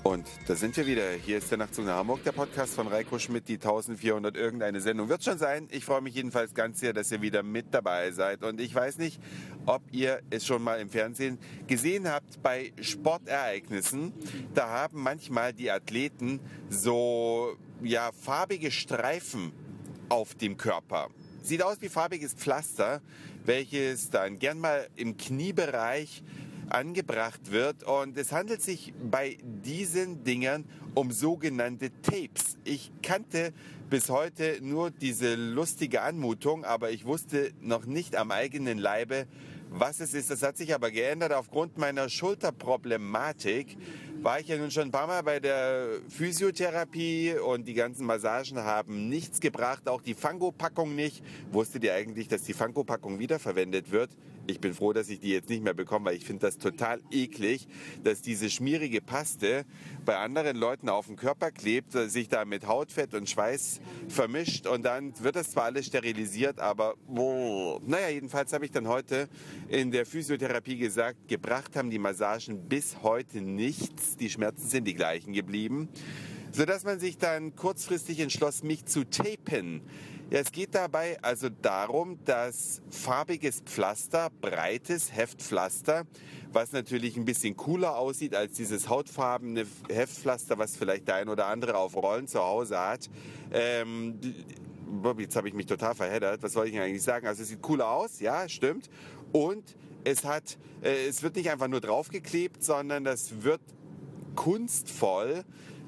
Und da sind wir wieder. Hier ist der Nachtzug nach Hamburg, der Podcast von Reiko Schmidt, die 1400 irgendeine Sendung wird schon sein. Ich freue mich jedenfalls ganz sehr, dass ihr wieder mit dabei seid. Und ich weiß nicht, ob ihr es schon mal im Fernsehen gesehen habt bei Sportereignissen. Da haben manchmal die Athleten so farbige Streifen auf dem Körper. Sieht aus wie farbiges Pflaster, welches dann gern mal im Kniebereich angebracht wird, und es handelt sich bei diesen Dingern um sogenannte Tapes. Ich kannte bis heute nur diese lustige Anmutung, aber ich wusste noch nicht am eigenen Leibe, was es ist. Das hat sich aber geändert. Aufgrund meiner Schulterproblematik war ich ja nun schon ein paar Mal bei der Physiotherapie und die ganzen Massagen haben nichts gebracht, auch die Fango-Packung nicht. Wusstet ihr eigentlich, dass die Fango-Packung wiederverwendet wird? Ich bin froh, dass ich die jetzt nicht mehr bekomme, weil ich finde das total eklig, dass diese schmierige Paste bei anderen Leuten auf dem Körper klebt, sich da mit Hautfett und Schweiß vermischt und dann wird das zwar alles sterilisiert, aber jedenfalls habe ich dann heute in der Physiotherapie gesagt, gebracht haben die Massagen bis heute nichts. Die Schmerzen sind die gleichen geblieben, sodass man sich dann kurzfristig entschloss, mich zu tapen. Ja, es geht dabei also darum, dass farbiges Pflaster, breites Heftpflaster, was natürlich ein bisschen cooler aussieht als dieses hautfarbene Heftpflaster, was vielleicht der ein oder andere auf Rollen zu Hause hat. Jetzt habe ich mich total verheddert. Was soll ich eigentlich sagen? Also es sieht cooler aus, ja, stimmt. Und es wird nicht einfach nur draufgeklebt, sondern das wird kunstvoll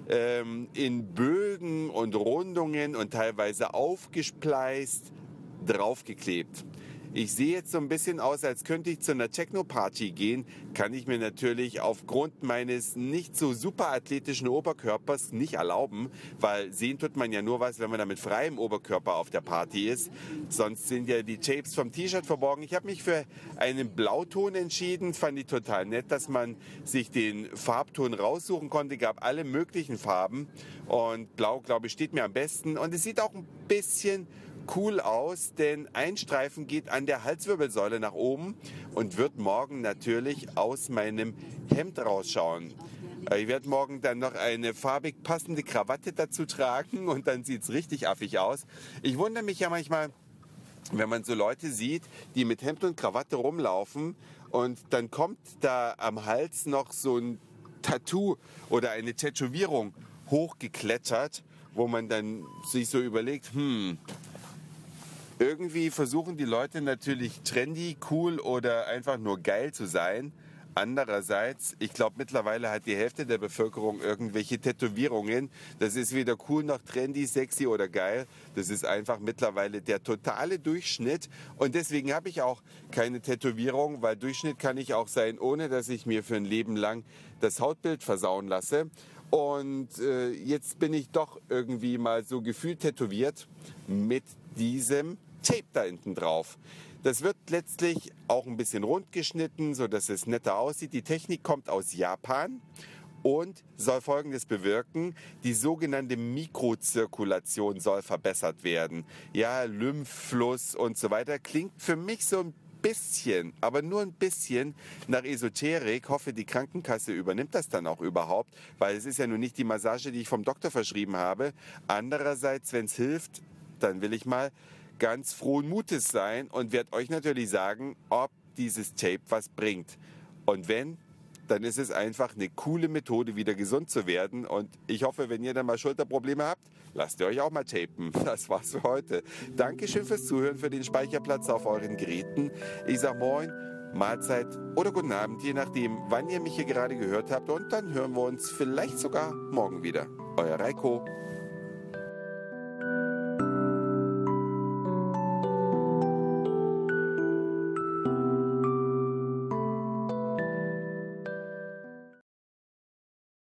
in Bögen und Rundungen und teilweise aufgespleist draufgeklebt. Ich sehe jetzt so ein bisschen aus, als könnte ich zu einer Techno-Party gehen, kann ich mir natürlich aufgrund meines nicht so super athletischen Oberkörpers nicht erlauben, weil sehen tut man ja nur was, wenn man da mit freiem Oberkörper auf der Party ist. Sonst sind ja die Tapes vom T-Shirt verborgen. Ich habe mich für einen Blauton entschieden, fand ich total nett, dass man sich den Farbton raussuchen konnte, gab alle möglichen Farben und Blau, glaube ich, steht mir am besten und es sieht auch ein bisschen cool aus, denn ein Streifen geht an der Halswirbelsäule nach oben und wird morgen natürlich aus meinem Hemd rausschauen. Ich werde morgen dann noch eine farbig passende Krawatte dazu tragen und dann sieht's richtig affig aus. Ich wundere mich ja manchmal, wenn man so Leute sieht, die mit Hemd und Krawatte rumlaufen und dann kommt da am Hals noch so ein Tattoo oder eine Tätowierung hochgeklettert, wo man dann sich so überlegt, irgendwie versuchen die Leute natürlich trendy, cool oder einfach nur geil zu sein. Andererseits, ich glaube mittlerweile hat die Hälfte der Bevölkerung irgendwelche Tätowierungen. Das ist weder cool noch trendy, sexy oder geil. Das ist einfach mittlerweile der totale Durchschnitt. Und deswegen habe ich auch keine Tätowierung, weil Durchschnitt kann ich auch sein, ohne dass ich mir für ein Leben lang das Hautbild versauen lasse. Und jetzt bin ich doch irgendwie mal so gefühlt tätowiert mit diesem Tape da hinten drauf. Das wird letztlich auch ein bisschen rund geschnitten, so dass es netter aussieht. Die Technik kommt aus Japan und soll Folgendes bewirken: Die sogenannte Mikrozirkulation soll verbessert werden. Ja, Lymphfluss und so weiter. Klingt für mich so ein bisschen, aber nur ein bisschen nach Esoterik. Hoffe, die Krankenkasse übernimmt das dann auch überhaupt, weil es ist ja nun nicht die Massage, die ich vom Doktor verschrieben habe. Andererseits, wenn es hilft, dann will ich mal ganz frohen Mutes sein und werde euch natürlich sagen, ob dieses Tape was bringt. Und wenn, dann ist es einfach eine coole Methode, wieder gesund zu werden. Und ich hoffe, wenn ihr dann mal Schulterprobleme habt, lasst ihr euch auch mal tapen. Das war's für heute. Dankeschön fürs Zuhören, für den Speicherplatz auf euren Geräten. Ich sag Moin, Mahlzeit oder guten Abend, je nachdem, wann ihr mich hier gerade gehört habt. Und dann hören wir uns vielleicht sogar morgen wieder. Euer Reiko.